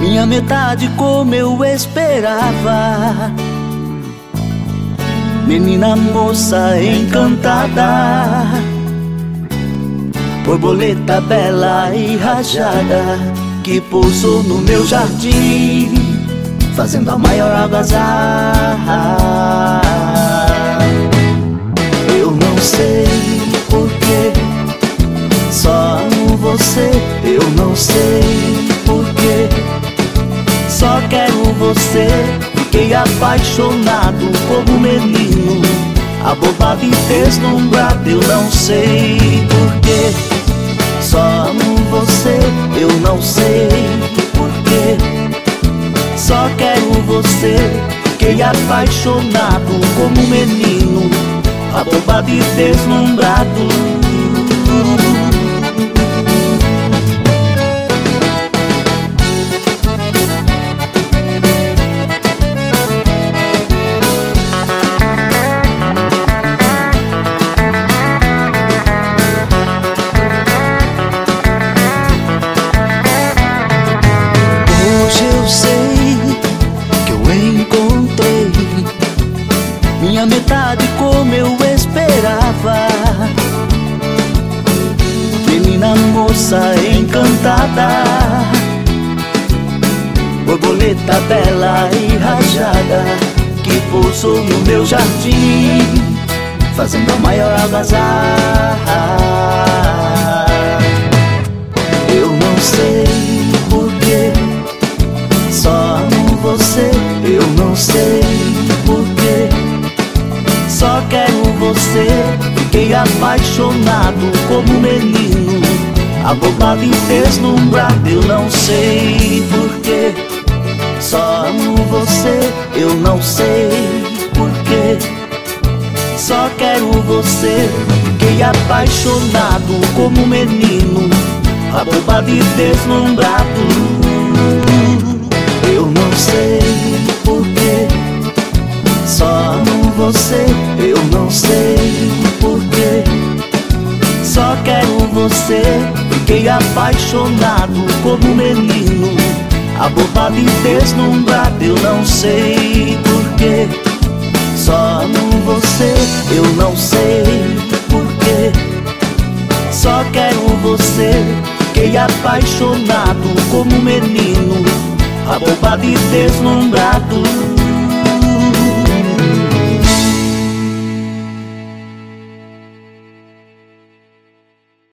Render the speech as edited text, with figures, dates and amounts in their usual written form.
minha metade como eu esperava. Menina moça encantada, borboleta bela e rajada, que pousou no meu jardim, fazendo a maior algazarra. Eu não sei porquê, só amo você. Eu não sei porquê, só quero você. Fiquei apaixonado como menino, abobado e deslumbrado. Eu não sei porquê, só amo você. Eu não sei porquê, só quero você. Fiquei apaixonado como menino, abobado e deslumbrado. Hoje eu sei que eu encontrei minha metade como eu esperava. Menina moça encantada, borboleta bela e rajada, que pousou no meu jardim, fazendo a maior algazarra. Eu não sei porquê, só amo você. Eu não sei porquê, só quero você. Fiquei apaixonado como menino, abobado e deslumbrado. Eu não sei porquê, só amo você. Eu não sei porquê, só quero você. Fiquei apaixonado como menino, abobado e deslumbrado. Eu não sei porquê, só amo você. Eu não sei porquê, só quero você. Fiquei apaixonado como menino, abobado e deslumbrado. Eu não sei porquê, só amo você. Eu não sei porquê, só quero você. Fiquei apaixonado como menino, abobado e deslumbrado.